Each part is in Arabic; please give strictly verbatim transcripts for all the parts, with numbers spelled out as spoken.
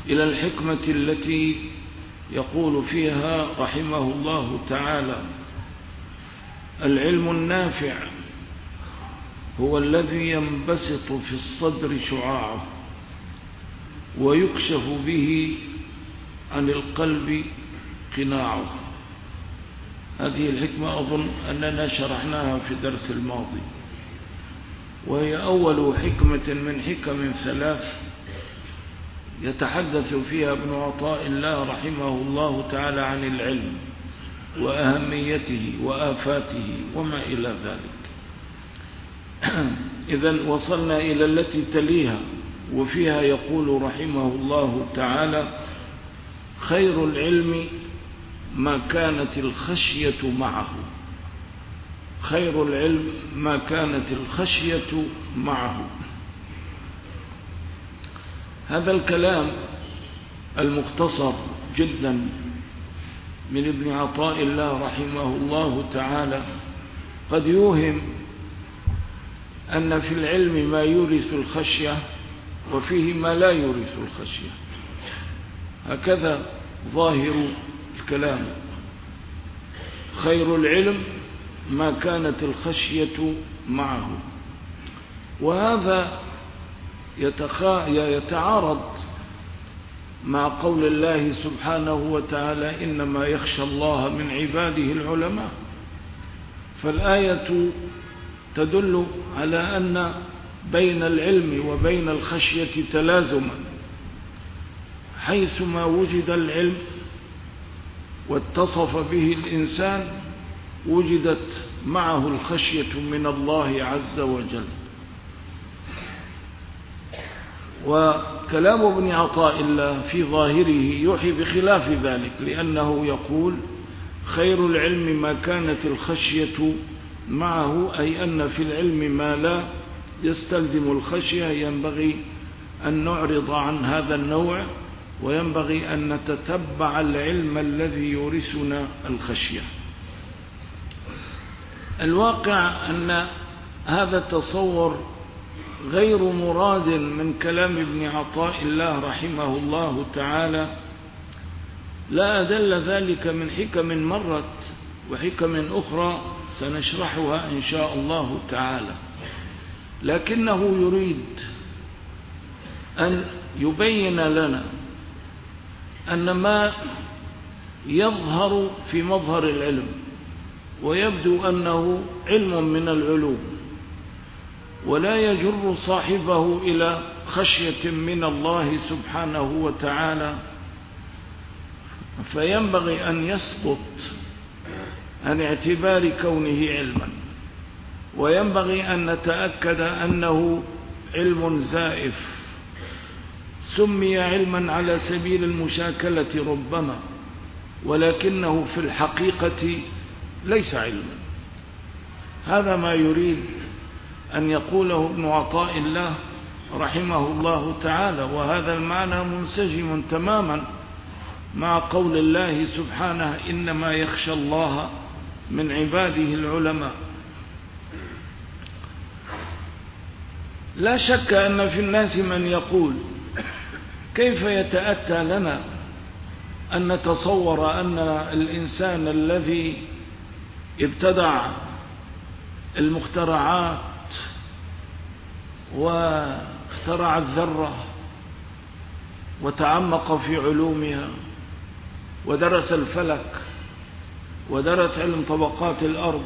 إلى الحكمة التي يقول فيها رحمه الله تعالى: العلم النافع هو الذي ينبسط في الصدر شعاعه ويكشف به عن القلب قناعه. هذه الحكمة أظن أننا شرحناها في الدرس الماضي، وهي أول حكمة من حكم ثلاث يتحدث فيها ابن عطاء الله رحمه الله تعالى عن العلم وأهميته وآفاته وما إلى ذلك. إذن وصلنا إلى التي تليها، وفيها يقول رحمه الله تعالى: خير العلم ما كانت الخشية معه. خير العلم ما كانت الخشية معه. هذا الكلام المختصر جدا من ابن عطاء الله رحمه الله تعالى قد يوهم أن في العلم ما يورث الخشية وفيه ما لا يورث الخشية. هكذا ظاهر الكلام: خير العلم ما كانت الخشية معه. وهذا يتعارض مع قول الله سبحانه وتعالى: إنما يخشى الله من عباده العلماء. فالآية تدل على أن بين العلم وبين الخشية تلازما، حيثما وجد العلم واتصف به الإنسان وجدت معه الخشية من الله عز وجل. وكلام ابن عطاء الله في ظاهره يوحي بخلاف ذلك، لأنه يقول: خير العلم ما كانت الخشية معه، أي أن في العلم ما لا يستلزم الخشية ينبغي أن نعرض عن هذا النوع، وينبغي أن نتتبع العلم الذي يورثنا الخشية. الواقع أن هذا التصور غير مراد من كلام ابن عطاء الله رحمه الله تعالى، لا أدل ذلك من حكم مرت وحكم أخرى سنشرحها إن شاء الله تعالى، لكنه يريد أن يبين لنا أن ما يظهر في مظهر العلم ويبدو أنه علم من العلوم ولا يجر صاحبه إلى خشية من الله سبحانه وتعالى، فينبغي أن يسقط عن اعتبار كونه علما، وينبغي أن نتأكد أنه علم زائف سمي علما على سبيل المشاكلة ربما، ولكنه في الحقيقة ليس علما. هذا ما يريد أن يقوله ابن عطاء الله رحمه الله تعالى، وهذا المعنى منسجم تماما مع قول الله سبحانه: إنما يخشى الله من عباده العلماء. لا شك أن في الناس من يقول: كيف يتأتى لنا أن نتصور أن الإنسان الذي ابتدع المخترعات واخترع الذرة وتعمق في علومها ودرس الفلك ودرس علم طبقات الأرض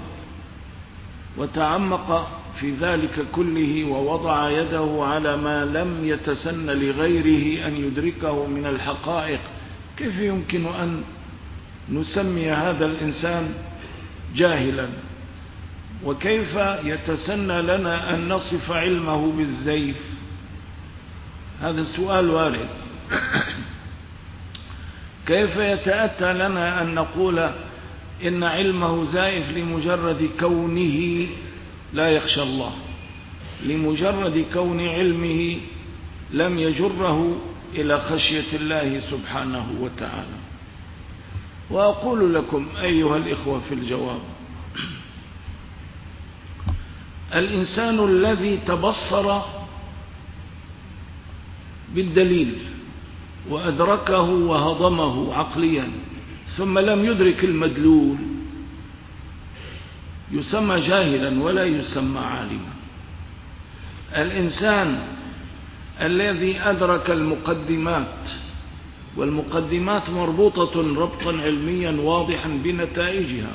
وتعمق في ذلك كله ووضع يده على ما لم يتسن لغيره أن يدركه من الحقائق، كيف يمكن أن نسمي هذا الإنسان جاهلا؟ وكيف يتسنى لنا أن نصف علمه بالزيف؟ هذا السؤال وارد. كيف يتأتى لنا أن نقول إن علمه زائف لمجرد كونه لا يخشى الله، لمجرد كون علمه لم يجره إلى خشية الله سبحانه وتعالى؟ وأقول لكم أيها الإخوة في الجواب: الإنسان الذي تبصر بالدليل وأدركه وهضمه عقليا ثم لم يدرك المدلول يسمى جاهلا ولا يسمى عالما. الإنسان الذي أدرك المقدمات، والمقدمات مربوطة ربطا علميا واضحا بنتائجها،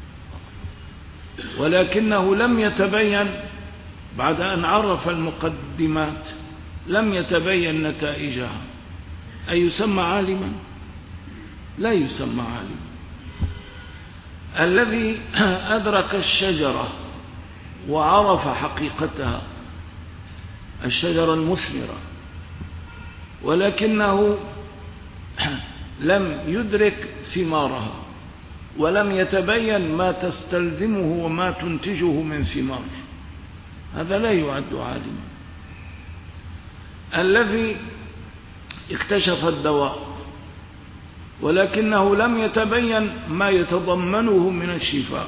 ولكنه لم يتبين بعد أن عرف المقدمات لم يتبين نتائجها، أي يسمى عالما؟ لا يسمى عالما. الذي أدرك الشجرة وعرف حقيقتها، الشجرة المثمرة، ولكنه لم يدرك ثمارها ولم يتبين ما تستلزمه وما تنتجه من ثمار، هذا لا يعد عالما. الذي اكتشف الدواء ولكنه لم يتبين ما يتضمنه من الشفاء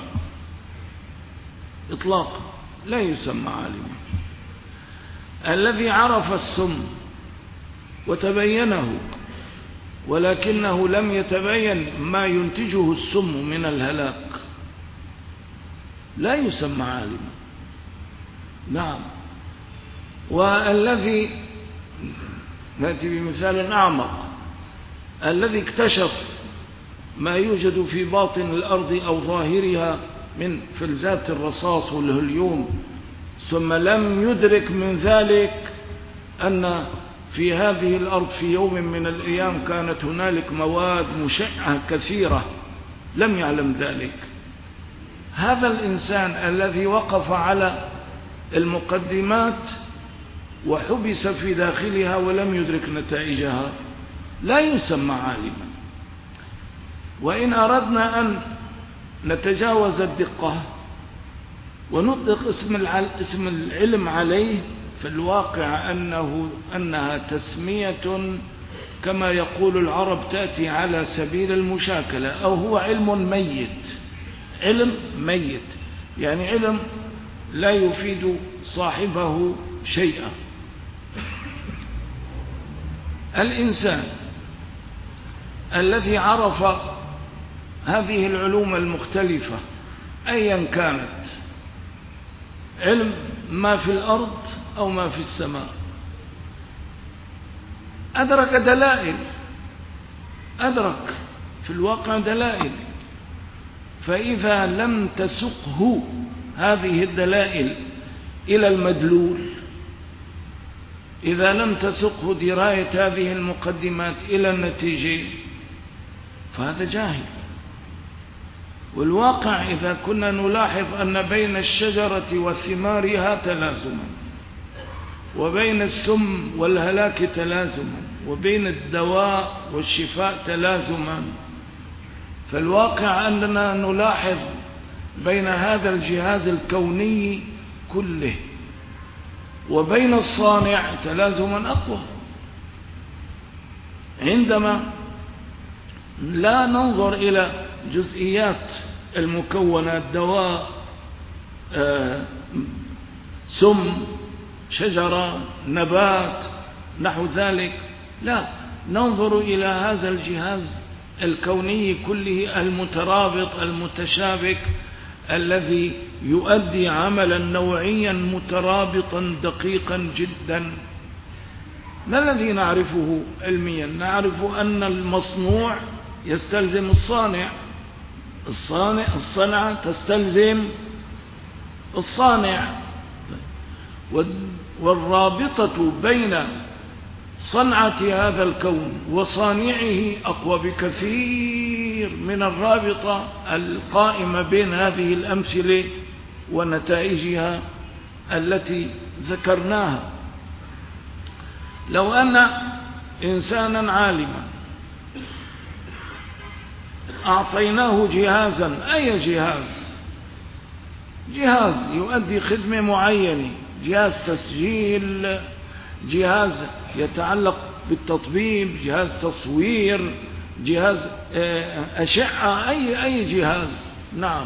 إطلاقا لا يسمى عالما. الذي عرف السم وتبينه ولكنه لم يتبين ما ينتجه السم من الهلاك لا يسمى عالما. نعم. والذي نأتي بمثال أعمق، الذي اكتشف ما يوجد في باطن الأرض أو ظاهرها من فلزات الرصاص والهليوم ثم لم يدرك من ذلك أن في هذه الأرض في يوم من الأيام كانت هنالك مواد مشعة كثيرة، لم يعلم ذلك. هذا الإنسان الذي وقف على المقدمات وحبس في داخلها ولم يدرك نتائجها لا يسمى عالما. وإن أردنا أن نتجاوز الدقة ونطلق اسم العلم عليه، فالواقع أنه أنها تسمية كما يقول العرب تأتي على سبيل المشاكلة، أو هو علم ميت. علم ميت يعني علم لا يفيد صاحبه شيئا. الإنسان الذي عرف هذه العلوم المختلفة أيا كانت، علم ما في الأرض أو ما في السماء، أدرك دلائل، أدرك في الواقع دلائل، فإذا لم تسقه هذه الدلائل إلى المدلول، إذا لم تسقه دراية هذه المقدمات إلى النتيجة، فهذا جاهل. والواقع إذا كنا نلاحظ أن بين الشجرة وثمارها تلازما، وبين السم والهلاك تلازما، وبين الدواء والشفاء تلازما، فالواقع أننا نلاحظ بين هذا الجهاز الكوني كله وبين الصانع تلازما أقوى. عندما لا ننظر إلى جزئيات المكونات، دواء، آه، سم، شجرة، نبات، نحو ذلك، لا، ننظر إلى هذا الجهاز الكوني كله المترابط المتشابك الذي يؤدي عملا نوعيا مترابطا دقيقا جدا. ما الذي نعرفه علميا؟ نعرف أن المصنوع يستلزم الصانع، الصانع الصنعة تستلزم الصانع، والرابطة بين صنعة هذا الكون وصانعه أقوى بكثير من الرابطة القائمة بين هذه الأمثلة ونتائجها التي ذكرناها. لو أن إنسانا عالما أعطيناه جهازا، أي جهاز؟ جهاز يؤدي خدمة معينة، جهاز تسجيل، جهاز يتعلق بالتطبيب، جهاز تصوير، جهاز أشعة، أي أي جهاز، نعم،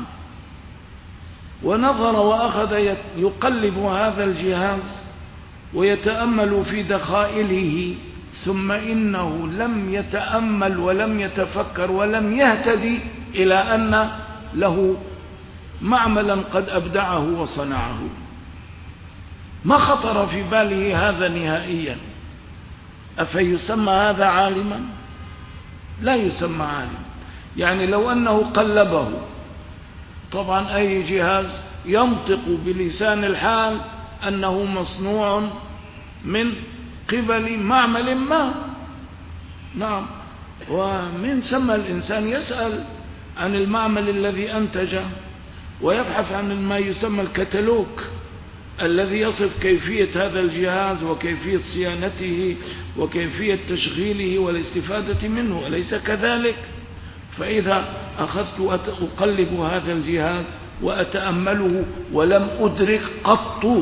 ونظر وأخذ يقلب هذا الجهاز ويتأمل في دخائله ثم إنه لم يتأمل ولم يتفكر ولم يهتدي إلى أن له معملا قد أبدعه وصنعه، ما خطر في باله هذا نهائيا. أفيسمى هذا عالما؟ لا يسمى عالما. يعني لو أنه قلبه، طبعا أي جهاز ينطق بلسان الحال أنه مصنوع من قبل معمل ما، نعم، ومن ثم الإنسان يسأل عن المعمل الذي أنتجه ويبحث عن ما يسمى الكتالوج الذي يصف كيفية هذا الجهاز وكيفية صيانته وكيفية تشغيله والاستفادة منه، أليس كذلك؟ فإذا أخذت أقلب هذا الجهاز وأتأمله ولم أدرك قط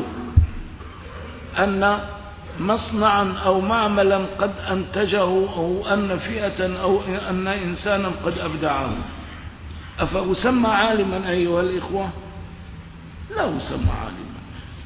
أن مصنعا أو معملا قد أنتجه أو أن فئة أو أن إنسانا قد أبدعه، أفأسمى عالما أيها الإخوة؟ لا أسمى عالما.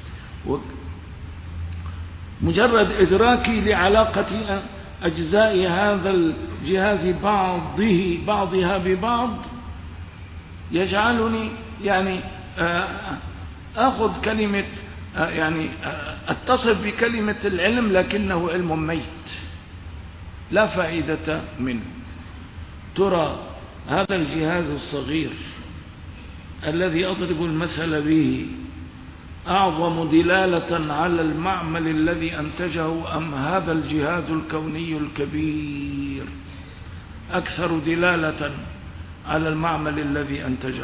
مجرد إدراكي لعلاقة أجزاء هذا الجهاز بعضه بعضها ببعض يجعلني يعني أخذ كلمة يعني أتصف بكلمة العلم لكنه علم ميت لا فائدة منه. ترى هذا الجهاز الصغير الذي أضرب المثل به أعظم دلالة على المعمل الذي أنتجه أم هذا الجهاز الكوني الكبير أكثر دلالة على المعمل الذي أنتجه؟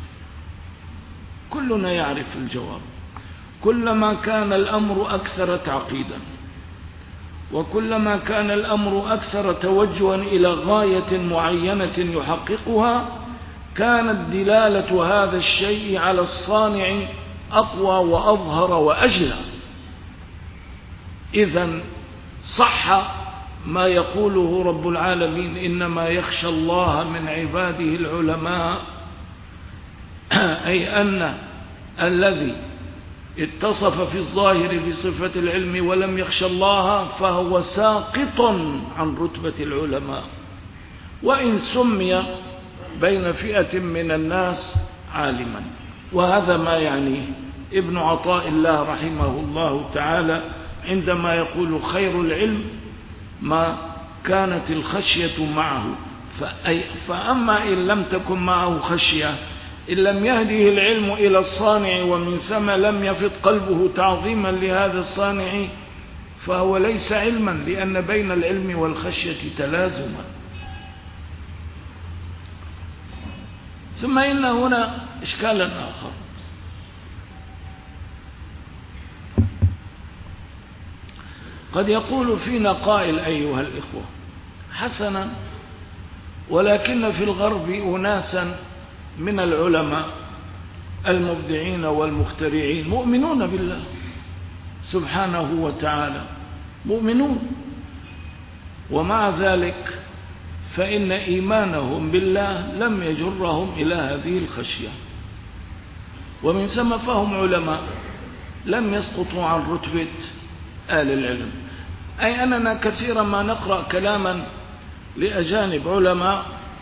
كلنا يعرف الجواب. كلما كان الأمر أكثر تعقيدا وكلما كان الأمر أكثر توجها إلى غاية معينة يحققها كانت دلالة هذا الشيء على الصانع أقوى وأظهر وأجلى. إذن صح ما يقوله رب العالمين إنما يخشى الله من عباده العلماء، أي أن الذي اتصف في الظاهر بصفة العلم ولم يخشى الله فهو ساقط عن رتبة العلماء، وإن سمي بين فئة من الناس عالما. وهذا ما يعنيه ابن عطاء الله رحمه الله تعالى عندما يقول خير العلم ما كانت الخشية معه. فأما إن لم تكن معه خشية، إن لم يهده العلم إلى الصانع ومن ثم لم يفض قلبه تعظيما لهذا الصانع فهو ليس علما، لأن بين العلم والخشية تلازما. ثم إن هنا إشكالا آخر. قد يقول فينا قائل أيها الإخوة حسنا، ولكن في الغرب أناسا من العلماء المبدعين والمخترعين مؤمنون بالله سبحانه وتعالى، مؤمنون، ومع ذلك فإن إيمانهم بالله لم يجرهم إلى هذه الخشية، ومن ثم فهم علماء لم يسقطوا عن رتبة آل العلم. أي أننا كثيرا ما نقرأ كلاما لأجانب علماء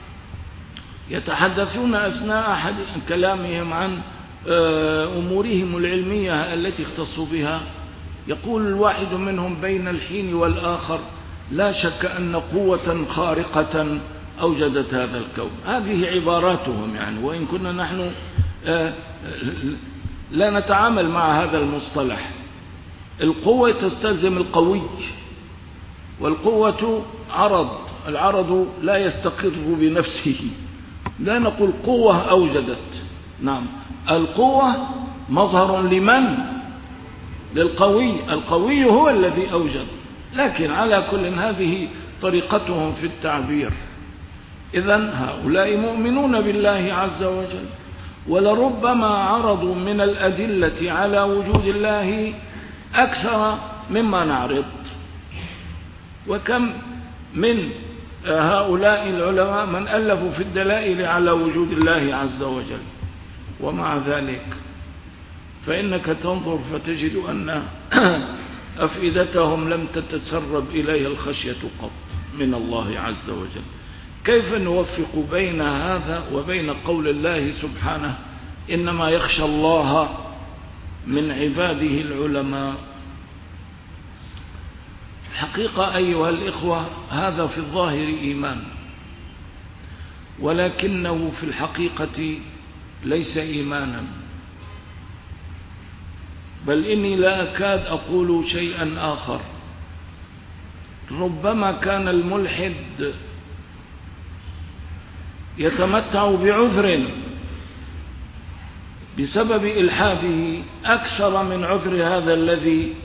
يتحدثون أثناء كلامهم عن أمورهم العلمية التي اختصوا بها، يقول الواحد منهم بين الحين والآخر لا شك أن قوة خارقة أوجدت هذا الكون. هذه عباراتهم يعني، وإن كنا نحن لا نتعامل مع هذا المصطلح. القوة تستلزم القوي، والقوة عرض، العرض لا يستقر بنفسه، لا نقول قوة أوجدت، نعم القوة مظهر لمن؟ للقوي، القوي هو الذي أوجد، لكن على كل هذه طريقتهم في التعبير. إذن هؤلاء مؤمنون بالله عز وجل، ولربما عرضوا من الأدلة على وجود الله أكثر مما نعرض. وكم من هؤلاء العلماء من ألفوا في الدلائل على وجود الله عز وجل، ومع ذلك فإنك تنظر فتجد أن أفئدتهم لم تتسرب إليها الخشية قط من الله عز وجل. كيف نوفق بين هذا وبين قول الله سبحانه إنما يخشى الله من عباده العلماء؟ الحقيقة أيها الإخوة هذا في الظاهر إيمان، ولكنه في الحقيقة ليس إيمانا، بل إني لا أكاد أقول شيئا آخر. ربما كان الملحد يتمتع بعذر بسبب إلحاده أكثر من عذر هذا الذي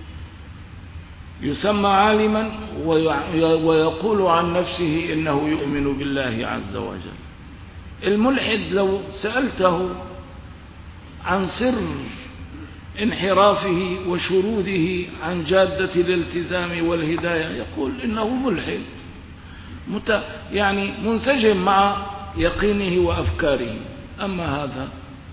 يسمى عالما ويقول عن نفسه إنه يؤمن بالله عز وجل. الملحد لو سألته عن سر انحرافه وشروده عن جادة الالتزام والهداية يقول إنه ملحد مت... يعني منسجم مع يقينه وأفكاره. أما هذا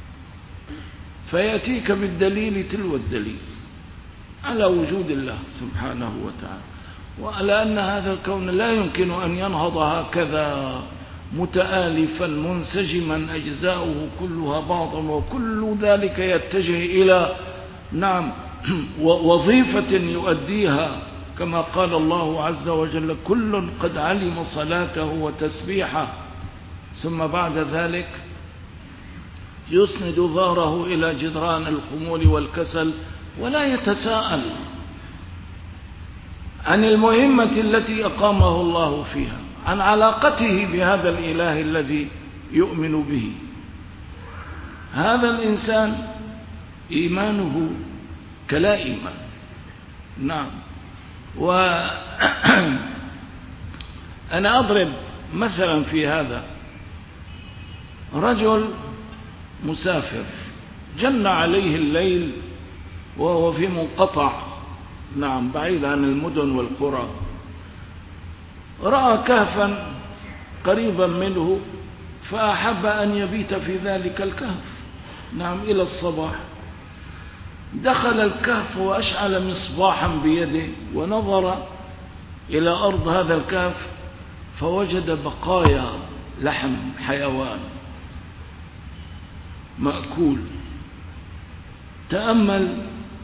فيأتيك بالدليل تلو الدليل على وجود الله سبحانه وتعالى، وعلى أن هذا الكون لا يمكن أن ينهض هكذا متآلفا منسجما أجزاؤه كلها باطن، وكل ذلك يتجه إلى نعم وظيفة يؤديها كما قال الله عز وجل كل قد علم صلاته وتسبيحه، ثم بعد ذلك يسند ظهره إلى جدران الخمول والكسل ولا يتساءل عن المهمة التي أقامه الله فيها، عن علاقته بهذا الإله الذي يؤمن به. هذا الإنسان إيمانه كلا إيمان. نعم. وأنا أضرب مثلا في هذا رجل مسافر جن عليه الليل وهو في منقطع نعم بعيد عن المدن والقرى، رأى كهفا قريبا منه فأحب أن يبيت في ذلك الكهف نعم إلى الصباح. دخل الكهف وأشعل مصباحا بيده ونظر إلى أرض هذا الكهف فوجد بقايا لحم حيوان مأكول. تأمل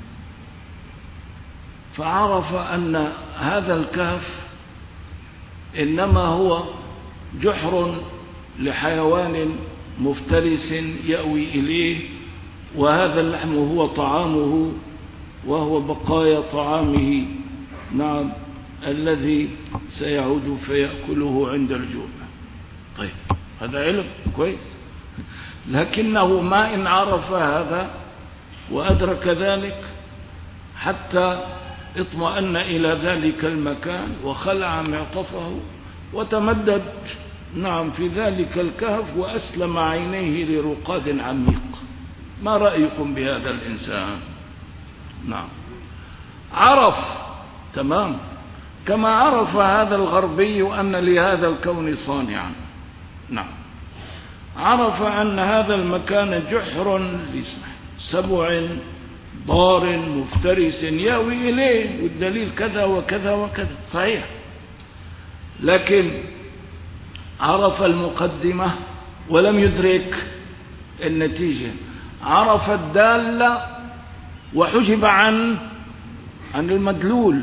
فعرف أن هذا الكهف إنما هو جحر لحيوان مفترس يأوي إليه، وهذا اللحم هو طعامه وهو بقايا طعامه نعم الذي سيعود فيأكله عند الجوع. طيب هذا علم كويس، لكنه ما إن عرف هذا وأدرك ذلك حتى اطمأن إلى ذلك المكان وخلع معطفه وتمدد نعم في ذلك الكهف وأسلم عينيه لرقاد عميق. ما رأيكم بهذا الإنسان؟ نعم عرف تمام كما عرف هذا الغربي أن لهذا الكون صانعا. نعم عرف أن هذا المكان جحر لسبع ضار مفترس يأوي إليه، والدليل كذا وكذا وكذا صحيح، لكن عرف المقدمة ولم يدرك النتيجة. عرف الدالة وحجب عن عن المدلول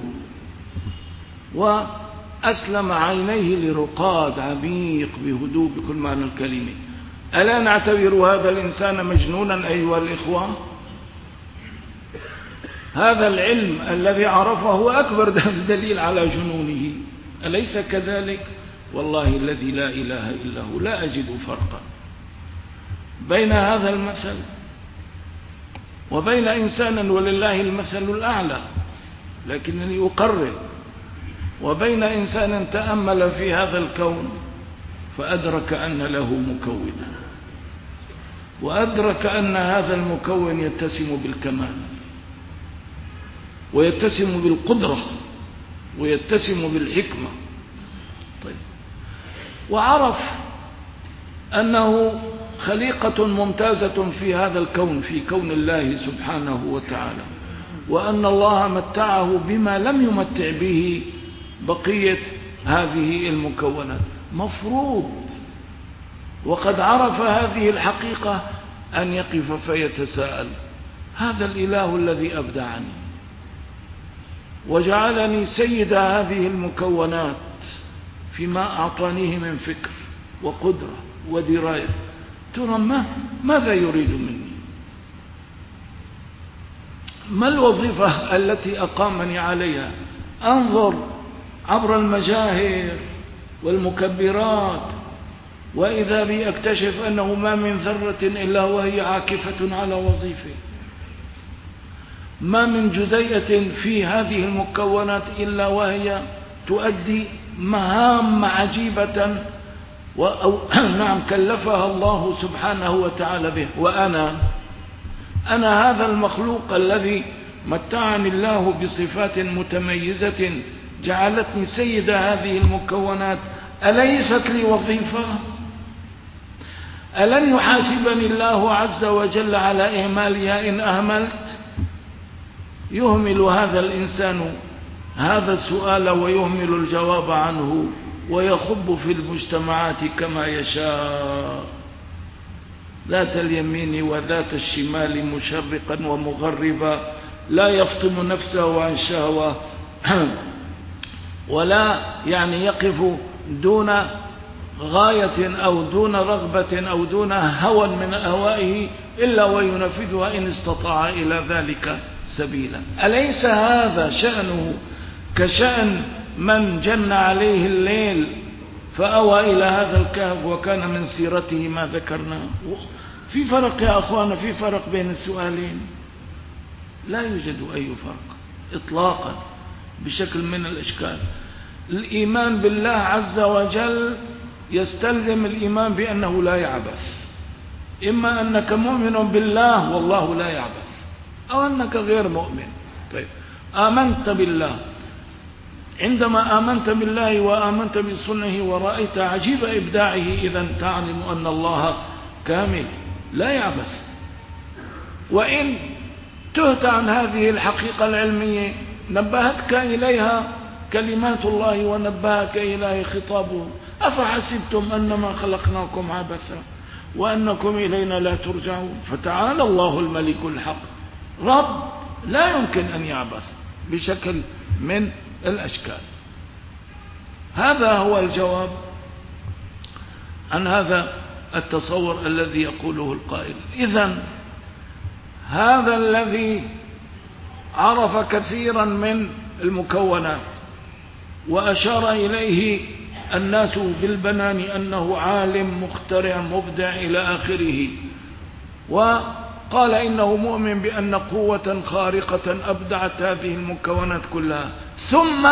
وأسلم عينيه لرقاد عميق بهدوء بكل معنى الكلمة. ألا نعتبر هذا الإنسان مجنونا أيها الإخوة؟ هذا العلم الذي عرفه أكبر دليل على جنونه، أليس كذلك؟ والله الذي لا إله إلا هو لا أجد فرقا بين هذا المثل وبين إنسان ولله المثل الأعلى، لكنني أقرر، وبين إنسان تأمل في هذا الكون فأدرك أن له مكونا، وأدرك أن هذا المكون يتسم بالكمال ويتسم بالقدرة ويتسم بالحكمة. طيب وعرف أنه خليقة ممتازة في هذا الكون في كون الله سبحانه وتعالى، وأن الله متعه بما لم يمتع به بقية هذه المكونات. مفروض وقد عرف هذه الحقيقة أن يقف فيتساءل: هذا الإله الذي أبدعني وجعلني سيد هذه المكونات فيما أعطانيه من فكر وقدرة ودراية، ترى ما ماذا يريد مني؟ ما الوظيفة التي أقامني عليها؟ أنظر عبر المجاهر والمكبرات، وإذا بي أكتشف أنه ما من ذرة إلا وهي عاكفة على وظيفة، ما من جزيئة في هذه المكونات إلا وهي تؤدي مهام عجيبة أو نعم كلفها الله سبحانه وتعالى به. وأنا أنا هذا المخلوق الذي متعني الله بصفات متميزة جعلتني سيد هذه المكونات، أليست لي وظيفة؟ ألن يحاسبني الله عز وجل على إهمالها إن أهملت؟ يهمل هذا الإنسان هذا السؤال ويهمل الجواب عنه ويخب في المجتمعات كما يشاء، ذات اليمين وذات الشمال مشرقا ومغربا، لا يفطم نفسه عن شهوة ولا يعني يقف دون غاية أو دون رغبة أو دون هوى من أهوائه إلا وينفذها إن استطاع إلى ذلك سبيلا. أليس هذا شأنه كشأن من جن عليه الليل فأوى إلى هذا الكهف وكان من سيرته ما ذكرنا؟ في فرق يا أخوانا، في فرق بين السؤالين؟ لا يوجد أي فرق إطلاقا بشكل من الأشكال. الإيمان بالله عز وجل يستلزم الإيمان بأنه لا يعبث، إما أنك مؤمن بالله والله لا يعبث، أو أنك غير مؤمن. طيب، آمنت بالله، عندما آمنت بالله وآمنت بصنعه ورأيت عجيب إبداعه، إذن تعلم أن الله كامل لا يعبث. وإن تهت عن هذه الحقيقة العلمية نبهتك إليها كلمات الله ونبهك إليه خطابه: أفحسبتم أنما خلقناكم عبثا وأنكم إلينا لا ترجعون. فتعالى الله الملك الحق، رب لا يمكن أن يعبث بشكل من الأشكال. هذا هو الجواب عن هذا التصور الذي يقوله القائل. إذن هذا الذي عرف كثيرا من المكونات وأشار إليه الناس بالبنان أنه عالم مخترع مبدع إلى آخره، وقال إنه مؤمن بأن قوة خارقة أبدعت هذه المكونات كلها، ثم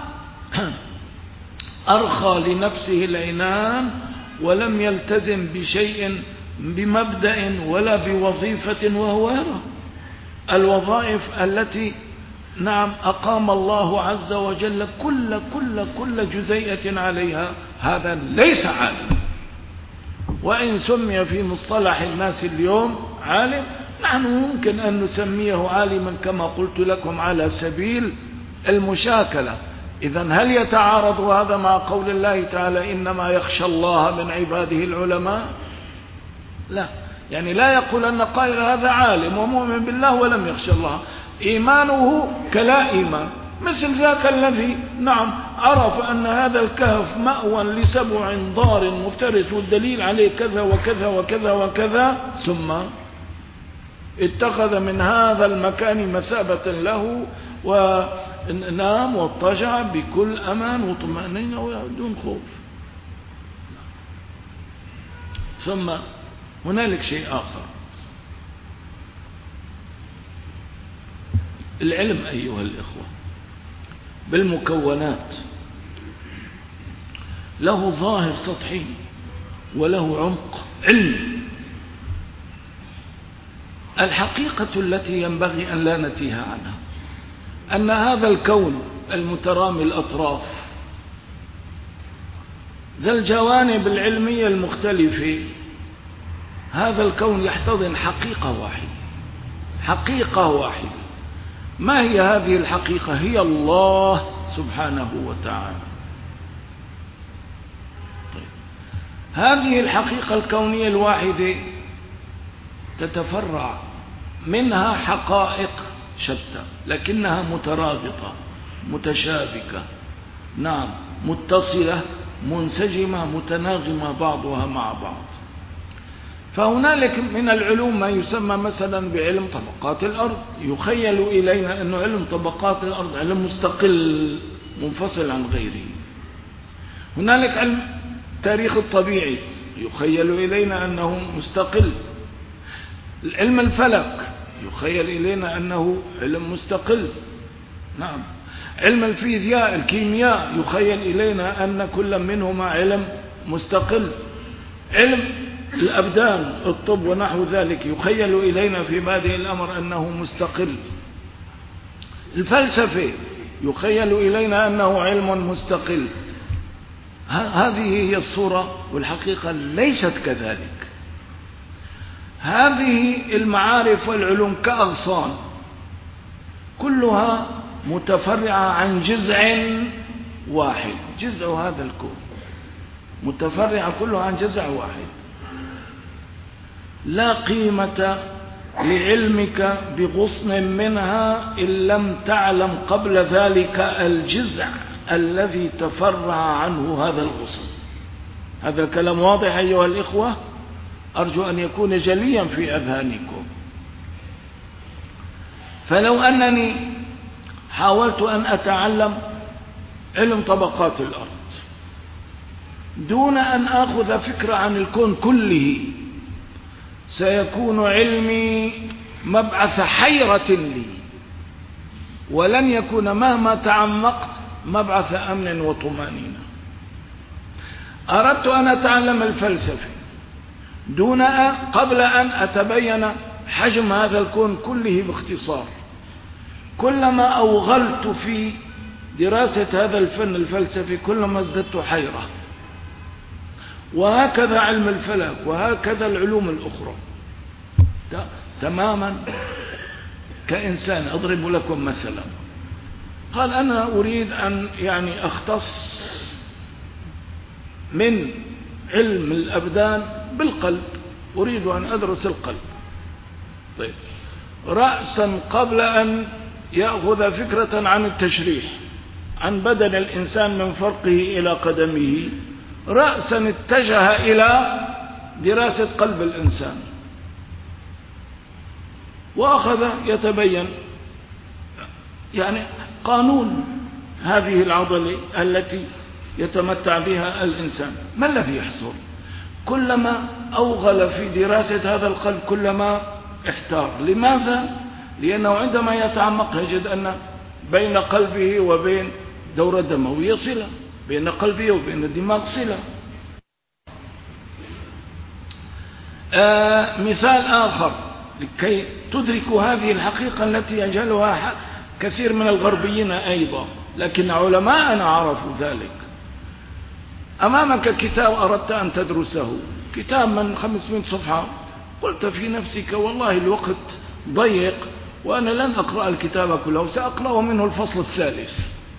أرخى لنفسه العنان ولم يلتزم بشيء بمبدأ ولا بوظيفة، وهو يرى الوظائف التي نعم أقام الله عز وجل كل كل كل جزيئة عليها. هذا ليس عالم، وإن سمي في مصطلح الناس اليوم عالم، نحن ممكن أن نسميه عالما كما قلت لكم على سبيل المشاكلة. إذن هل يتعارض هذا مع قول الله تعالى: إنما يخشى الله من عباده العلماء؟ لا، يعني لا يقول أن قائل هذا عالم ومؤمن بالله ولم يخشى الله، إيمانه كلا إيمان، مثل ذاك الذي نعم عرف أن هذا الكهف مأوى لسبع ضار مفترس والدليل عليه كذا وكذا وكذا وكذا، ثم اتخذ من هذا المكان مثابة له ونام واضطجع بكل أمان وطمأنينة ودون خوف. ثم هنالك شيء آخر، العلم أيها الإخوة بالمكونات له ظاهر سطحي وله عمق علمي. الحقيقة التي ينبغي أن لا نتيه عنها أن هذا الكون المترامي الأطراف ذا الجوانب العلمية المختلفة، هذا الكون يحتضن حقيقة واحدة، حقيقة واحدة ما هي هذه الحقيقة؟ هي الله سبحانه وتعالى. طيب. هذه الحقيقة الكونية الواحدة تتفرع منها حقائق شتى لكنها مترابطة متشابكة، نعم، متصلة منسجمة متناغمة بعضها مع بعض. فهنالك من العلوم ما يسمى مثلا بعلم طبقات الأرض، يخيل إلينا أنه علم طبقات الأرض علم مستقل منفصل عن غيره. هنالك علم تاريخ الطبيعي يخيل إلينا أنه مستقل. علم الفلك يخيل إلينا أنه علم مستقل، نعم. علم الفيزياء الكيمياء يخيل إلينا أن كل منهما علم مستقل. علم الأبدان الطب ونحو ذلك يخيل إلينا في بادئ الأمر أنه مستقل. الفلسفة يخيل إلينا أنه علم مستقل. هذه هي الصورة، والحقيقة ليست كذلك. هذه المعارف والعلوم كأغصان كلها متفرعة عن جزء واحد، جزء هذا الكون متفرعة كلها عن جزء واحد. لا قيمة لعلمك بغصن منها إن لم تعلم قبل ذلك الجزء الذي تفرع عنه هذا الغصن. هذا الكلام واضح أيها الإخوة؟ أرجو أن يكون جليا في أذهانكم. فلو أنني حاولت أن أتعلم علم طبقات الأرض دون أن أخذ فكرة عن الكون كله، سيكون علمي مبعث حيرة لي، ولن يكون مهما تعمقت مبعث أمن وطمأنينة. أردت أن أتعلم الفلسفة دون أن قبل أن أتبين حجم هذا الكون كله باختصار. كلما أوغلت في دراسة هذا الفن الفلسفي كلما ازددت حيرة. وهكذا علم الفلك وهكذا العلوم الأخرى تماما. كإنسان أضرب لكم مثلا، قال أنا أريد أن يعني أختص من علم الأبدان بالقلب، أريد أن أدرس القلب. طيب، رأسا قبل أن يأخذ فكرة عن التشريح عن بدن الإنسان من فرقه إلى قدمه، رأسا اتجه إلى دراسة قلب الإنسان، وأخذ يتبين يعني قانون هذه العضلة التي يتمتع بها الإنسان. ما الذي يحصل؟ كلما أوغل في دراسة هذا القلب كلما احتار. لماذا؟ لأنه عندما يتعمق يجد أن بين قلبه وبين دورة دموية صلة، بين قلبه وبين الدماغ صلة. آه مثال آخر لكي تدركوا هذه الحقيقة التي يجهلها كثير من الغربيين أيضا، لكن علماءنا عرفوا ذلك. أمامك كتاب أردت أن تدرسه، كتاب من خمسمائة صفحة، قلت في نفسك والله الوقت ضيق وأنا لن أقرأ الكتاب كله، سأقرأ منه الفصل الثالث.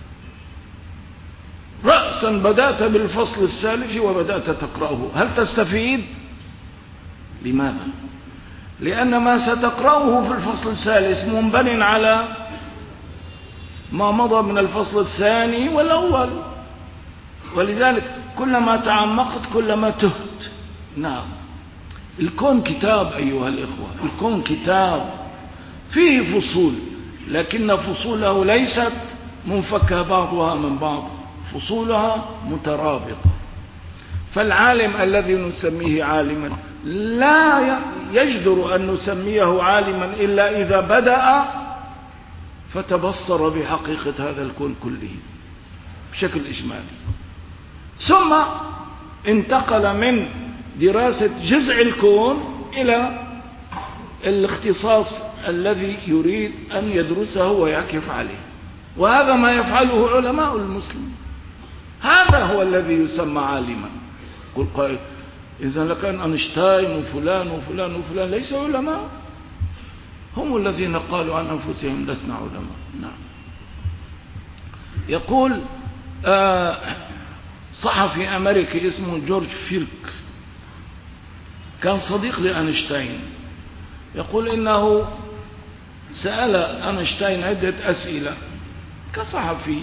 رأسا بدأت بالفصل الثالث وبدأت تقرأه، هل تستفيد؟ لماذا؟ لأن ما ستقرأه في الفصل الثالث منبن على ما مضى من الفصل الثاني والأول، ولذلك كلما تعمقت كلما تهت. نعم، الكون كتاب أيها الإخوة، الكون كتاب فيه فصول، لكن فصوله ليست منفكة بعضها من بعض، فصولها مترابطة. فالعالم الذي نسميه عالما لا يجدر أن نسميه عالما إلا إذا بدأ فتبصر بحقيقة هذا الكون كله بشكل إجمالي، ثم انتقل من دراسة جزء الكون إلى الاختصاص الذي يريد أن يدرسه ويعكف عليه. وهذا ما يفعله علماء المسلمين، هذا هو الذي يسمى عالما. قل قائل إذا لكان أينشتاين وفلان وفلان وفلان ليس علماء؟ هم الذين قالوا عن أنفسهم لسنا علماء. نعم. يقول آه صحفي أمريكي اسمه جورج فيلك، كان صديق لأينشتاين، يقول إنه سأل أينشتاين عدة أسئلة كصحفي،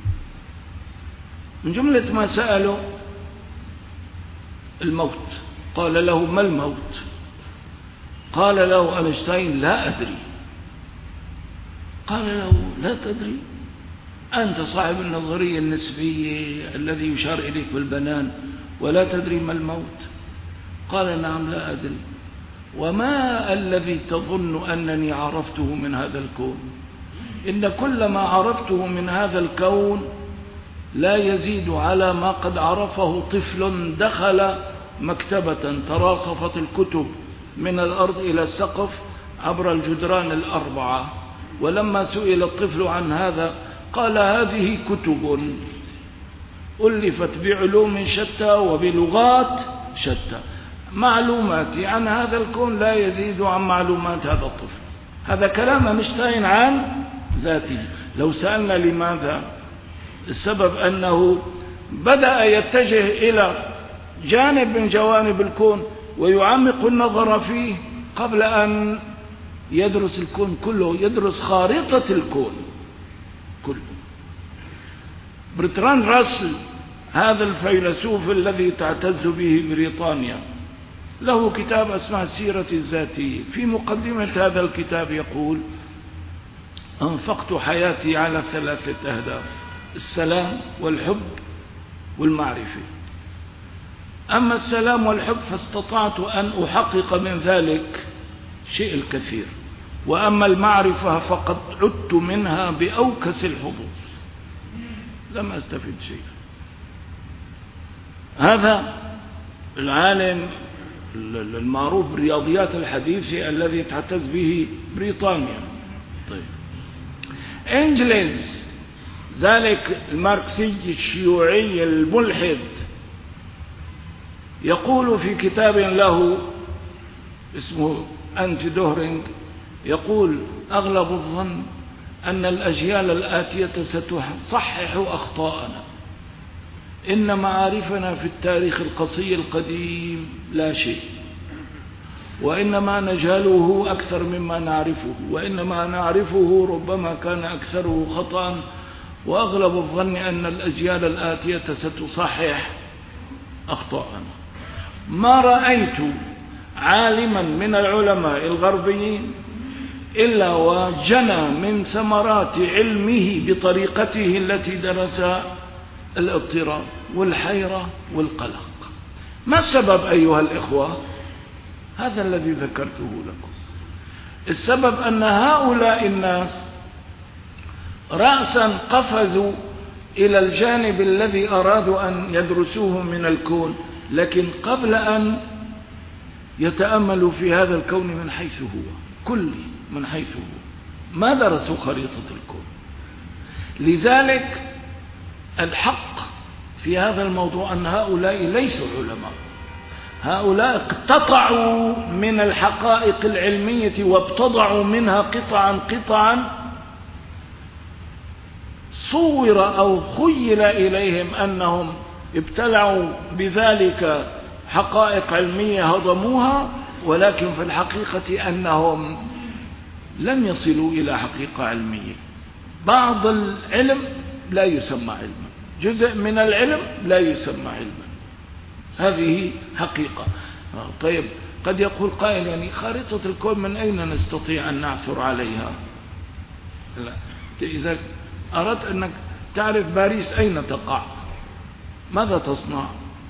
من جملة ما سأله الموت. قال له: ما الموت؟ قال له أينشتاين: لا أدري. قال له: لا تدري؟ أنت صاحب النظرية النسبية الذي يشار إليك بالبنان ولا تدري ما الموت؟ قال: نعم لا أدري. وما الذي تظن أنني عرفته من هذا الكون؟ إن كل ما عرفته من هذا الكون لا يزيد على ما قد عرفه طفل دخل مكتبة تراصفت الكتب من الأرض إلى السقف عبر الجدران الأربعة، ولما سئل الطفل عن هذا قال: هذه كتب ألفت بعلوم شتى وبلغات شتى، معلوماتي عن هذا الكون لا يزيد عن معلومات هذا الطفل. هذا كلام أينشتاين عن ذاته. لو سألنا لماذا، السبب أنه بدأ يتجه إلى جانب من جوانب الكون ويعمق النظر فيه قبل أن يدرس الكون كله، يدرس خارطة الكون كله. برتراند راسل هذا الفيلسوف الذي تعتز به بريطانيا له كتاب اسمه السيرة الذاتية. في مقدمة هذا الكتاب يقول: أنفقت حياتي على ثلاثة أهداف: السلام والحب والمعرفة. أما السلام والحب فاستطعت أن أحقق من ذلك شيء الكثير، وأما المعرفة فقد عدت منها بأوكس الحظوظ، لم أستفد شيء. هذا العالم المعروف بالرياضيات الحديثة الذي تعتز به بريطانيا. طيب، إنجلز ذلك الماركسي الشيوعي الملحد يقول في كتاب له اسمه أنتي دوهرينج، يقول: أغلب الظن أن الأجيال الآتية ستصحح أخطاءنا، إن معارفنا في التاريخ القصي القديم لا شيء، وإنما نجهله أكثر مما نعرفه، وإنما نعرفه ربما كان أكثره خطأ، وأغلب الظن أن الأجيال الآتية ستصحح أخطاءنا. ما رأيت عالما من العلماء الغربيين إلا وجنى من ثمرات علمه بطريقته التي درسها الاضطراب والحيرة والقلق. ما السبب أيها الإخوة؟ هذا الذي ذكرته لكم. السبب أن هؤلاء الناس رأسا قفزوا إلى الجانب الذي أرادوا أن يدرسوه من الكون، لكن قبل أن يتأملوا في هذا الكون من حيث هو كلي، من حيث هو ما درسوا خريطة الكون. لذلك الحق في هذا الموضوع أن هؤلاء ليسوا علماء، هؤلاء اقتطعوا من الحقائق العلمية وابتضعوا منها قطعا قطعا، صور أو خيل إليهم أنهم ابتلعوا بذلك حقائق علمية هضموها، ولكن في الحقيقة أنهم لم يصلوا إلى حقيقة علمية. بعض العلم لا يسمى علما، جزء من العلم لا يسمى علما، هذه حقيقة. طيب، قد يقول قائل: يعني خارطة الكون من أين نستطيع أن نعثر عليها؟ لا. إذا أردت أنك تعرف باريس أين تقع، ماذا تصنع؟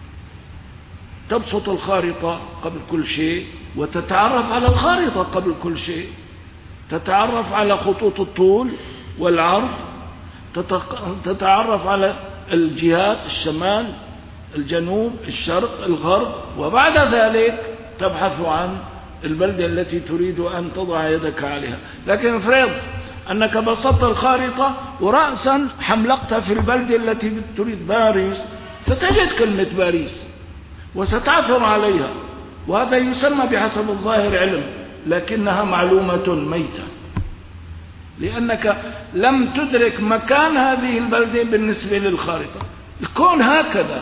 تبسط الخارطة قبل كل شيء وتتعرف على الخارطة قبل كل شيء، تتعرف على خطوط الطول والعرض، تتعرف على الجهات، الشمال، الجنوب، الشرق، الغرب، وبعد ذلك تبحث عن البلدة التي تريد أن تضع يدك عليها. لكن افرض أنك بسطت الخارطة ورأسا حملقت في البلدة التي تريد، باريس، ستجد كلمة باريس وستعثر عليها، وهذا يسمى بحسب الظاهر علم، لكنها معلومة ميتة، لأنك لم تدرك مكان هذه البلدة بالنسبة للخارطة. الكون هكذا،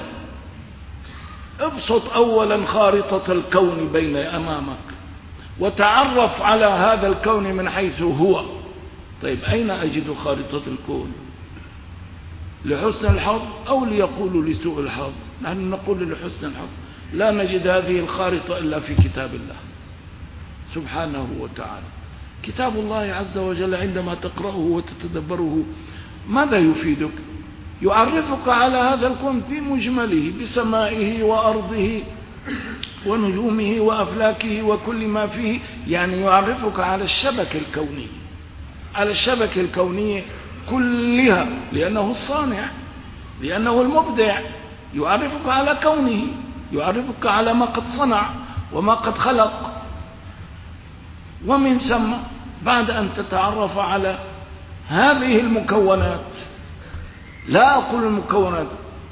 ابسط أولا خارطة الكون بين أمامك وتعرف على هذا الكون من حيث هو. طيب أين أجد خارطة الكون؟ لحسن الحظ أو ليقولوا لسوء الحظ؟ نحن نقول لحسن الحظ. لا نجد هذه الخارطة إلا في كتاب الله سبحانه وتعالى. كتاب الله عز وجل عندما تقرأه وتتدبره ماذا يفيدك؟ يعرفك على هذا الكون في مجمله، بسمائه وأرضه ونجومه وأفلاكه وكل ما فيه، يعني يعرفك على الشبكة الكونية، على الشبكة الكونية كلها، لأنه الصانع، لأنه المبدع. يعرفك على كونه، يعرفك على ما قد صنع وما قد خلق. ومن ثم بعد أن تتعرف على هذه المكونات، لا أقول المكونات،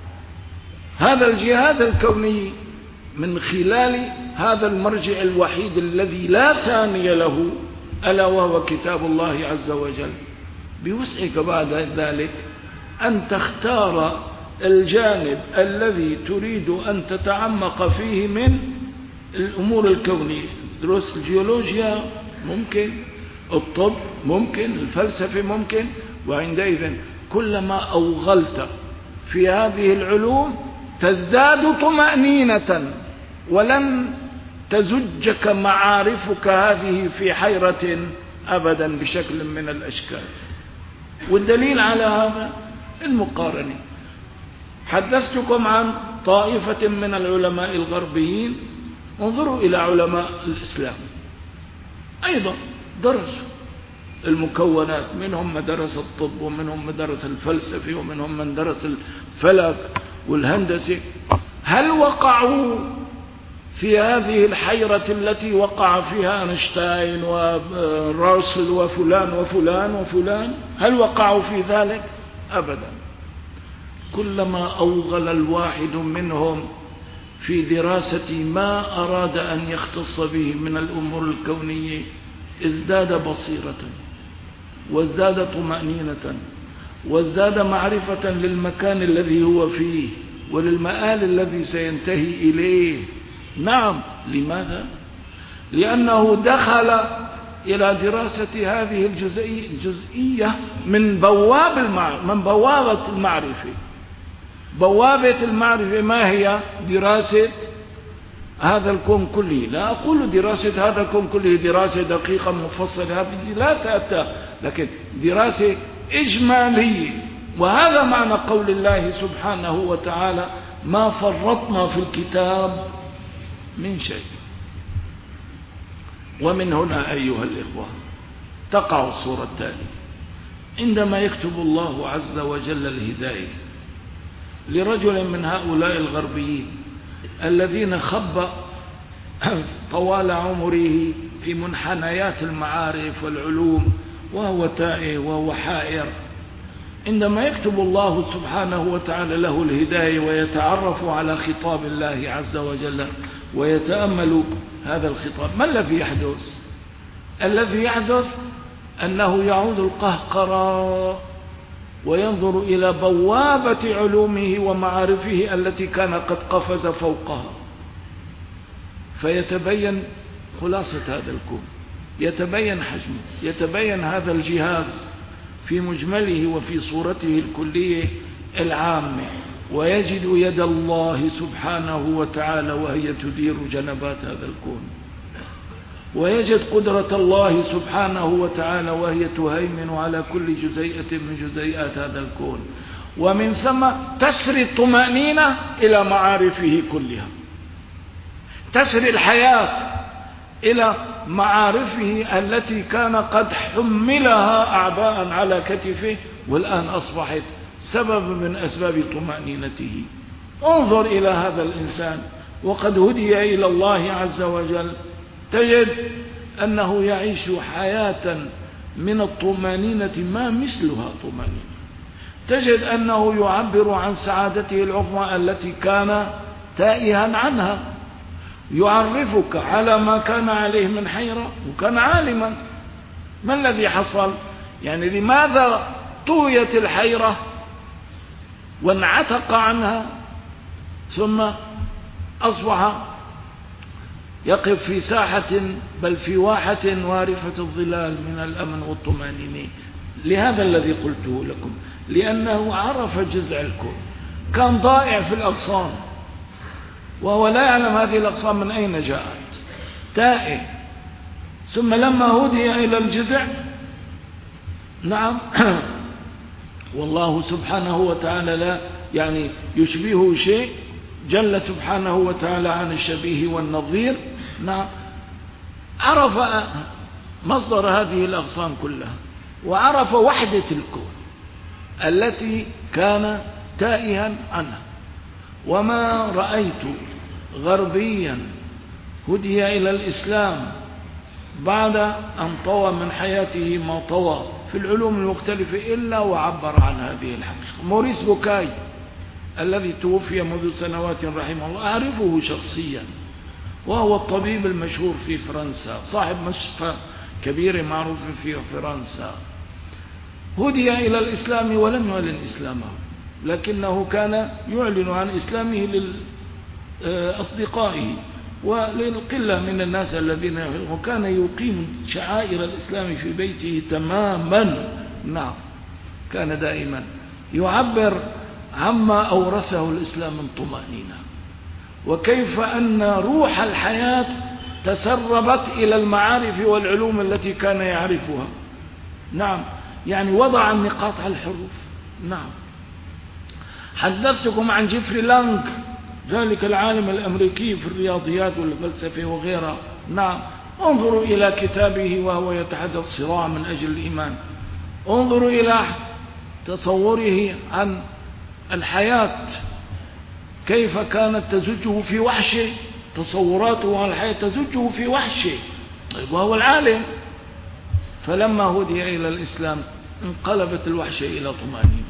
هذا الجهاز الكوني، من خلال هذا المرجع الوحيد الذي لا ثاني له، ألا وهو كتاب الله عز وجل، بوسعك بعد ذلك أن تختار الجانب الذي تريد أن تتعمق فيه من الأمور الكونية. دروس الجيولوجيا ممكن، الطب ممكن، الفلسفة ممكن. وعندئذ كلما أوغلت في هذه العلوم تزداد طمأنينة، ولن تزجك معارفك هذه في حيرة أبدا بشكل من الأشكال. والدليل على هذا المقارنة. حدثتكم عن طائفة من العلماء الغربيين، انظروا إلى علماء الإسلام أيضا درسوا المكونات، منهم من درس الطب ومنهم من درس الفلسفة ومنهم من درس الفلك والهندسة. هل وقعوا في هذه الحيرة التي وقع فيها أينشتاين وراسل وفلان وفلان وفلان؟ هل وقعوا في ذلك؟ أبدا. كلما أوغل الواحد منهم في دراسة ما أراد أن يختص به من الأمور الكونية ازداد بصيرة وازداد طمأنينة وازداد معرفة للمكان الذي هو فيه وللمآل الذي سينتهي إليه. نعم. لماذا؟ لأنه دخل إلى دراسة هذه الجزئية من بواب المعرفة، من بوابة المعرفة. بوابة المعرفة ما هي؟ دراسة هذا الكون كله. لا أقول دراسة هذا الكون كله دراسة دقيقة مفصلة، هذه لا تأتى، لكن دراسة إجمالية. وهذا معنى قول الله سبحانه وتعالى: ما فرطنا في الكتاب من شيء. ومن هنا أيها الإخوة تقع الصورة التالية: عندما يكتب الله عز وجل الهداية لرجل من هؤلاء الغربيين الذين خب طوال عمره في منحنيات المعارف والعلوم وهو تائه وهو حائر، عندما يكتب الله سبحانه وتعالى له الهداية ويتعرف على خطاب الله عز وجل ويتأمل هذا الخطاب، ما الذي يحدث؟ الذي يحدث أنه يعود القهقرى وينظر إلى بوابة علومه ومعارفه التي كان قد قفز فوقها، فيتبين خلاصة هذا الكون، يتبين حجمه، يتبين هذا الجهاز في مجمله وفي صورته الكلية العامة، ويجد يد الله سبحانه وتعالى وهي تدير جنبات هذا الكون، ويجد قدرة الله سبحانه وتعالى وهي تهيمن على كل جزيئة من جزيئات هذا الكون. ومن ثم تسري الطمأنينة إلى معارفه كلها، تسري الحياة إلى معارفه التي كان قد حملها أعباء على كتفه والآن أصبحت سبب من أسباب طمأنينته. انظر إلى هذا الإنسان وقد هدي إلى الله عز وجل، تجد أنه يعيش حياة من الطمأنينة ما مثلها طمأنينة. تجد أنه يعبر عن سعادته العظمى التي كان تائها عنها، يعرفك على ما كان عليه من حيرة، وكان عالما. ما الذي حصل؟ يعني لماذا طويت الحيرة وانعتق عنها ثم أصبح يقف في ساحة بل في واحة وارفة الظلال من الأمن والطمأنينة؟ لهذا الذي قلته لكم، لأنه عرف جزع الكون. كان ضائع في الأغصان وهو لا يعلم هذه الأغصان من أين جاءت، تائه. ثم لما هدي إلى الجزع، نعم، والله سبحانه وتعالى لا يعني يشبهه شيء، جل سبحانه وتعالى عن الشبيه والنظير. نعم، عرف مصدر هذه الأغصان كلها، وعرف وحدة الكون التي كان تائها عنها. وما رأيت غربيا هدي إلى الإسلام بعد أن طوى من حياته ما طوى في العلوم المختلفة إلا وعبر عن هذه الحقيقة. موريس بوكاي الذي توفي منذ سنوات رحمه الله أعرفه شخصيا، وهو الطبيب المشهور في فرنسا، صاحب مشفى كبير معروف في فرنسا. هدي إلى الإسلام ولم يعلن إسلامه، لكنه كان يعلن عن إسلامه لأصدقائه وللقلة من الناس الذين يعلمون، وكان يقيم شعائر الإسلام في بيته تماما. نعم، كان دائما يعبر عما أورثه الإسلام من طمأنينة، وكيف أن روح الحياة تسربت إلى المعارف والعلوم التي كان يعرفها. نعم، يعني وضع النقاط على الحروف. نعم، حدثتكم عن جيفري لانج، ذلك العالم الأمريكي في الرياضيات والفلسفة وغيرها. نعم، انظروا إلى كتابه وهو يتحدث صراع من أجل الإيمان. انظروا إلى تصوره عن الحياة، كيف كانت تزجه في وحشه، تصوراته عن الحياة تزجه في وحشه. طيب، وهو العالم. فلما هدي إلى الإسلام انقلبت الوحشة إلى طمأنينة.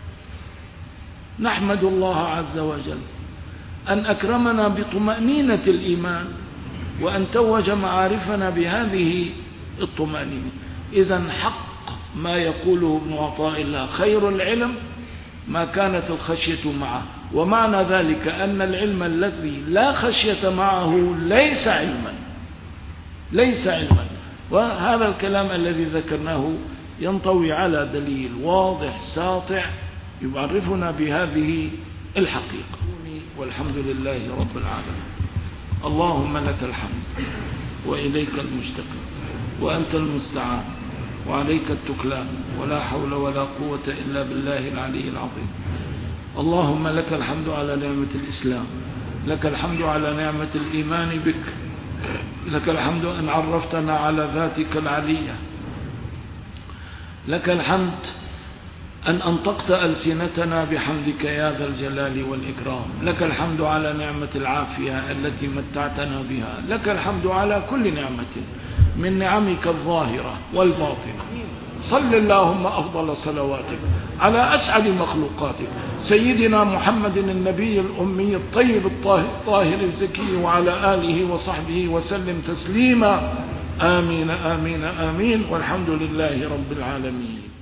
نحمد الله عز وجل أن أكرمنا بطمأنينة الإيمان، وأن توج معارفنا بهذه الطمأنينة. إذن حق ما يقوله ابن عطاء الله: خير العلم ما كانت الخشية معه. ومعنى ذلك أن العلم الذي لا خشية معه ليس علما، ليس علما. وهذا الكلام الذي ذكرناه ينطوي على دليل واضح ساطع يعرفنا بهذه الحقيقة. والحمد لله رب العالمين. اللهم لك الحمد وإليك المشتكى وأنت المستعان وعليك التكلان، ولا حول ولا قوة إلا بالله العلي العظيم. اللهم لك الحمد على نعمة الإسلام، لك الحمد على نعمة الإيمان بك، لك الحمد أن عرفتنا على ذاتك العلية، لك الحمد أن أنطقت ألسنتنا بحمدك يا ذا الجلال والإكرام، لك الحمد على نعمة العافية التي متعتنا بها، لك الحمد على كل نعمة من نعمك الظاهرة والباطنة. صل اللهم أفضل صلواتك على أسعد مخلوقاتك سيدنا محمد النبي الأمي الطيب الطاهر الزكي، وعلى آله وصحبه وسلم تسليما. آمين آمين آمين، والحمد لله رب العالمين.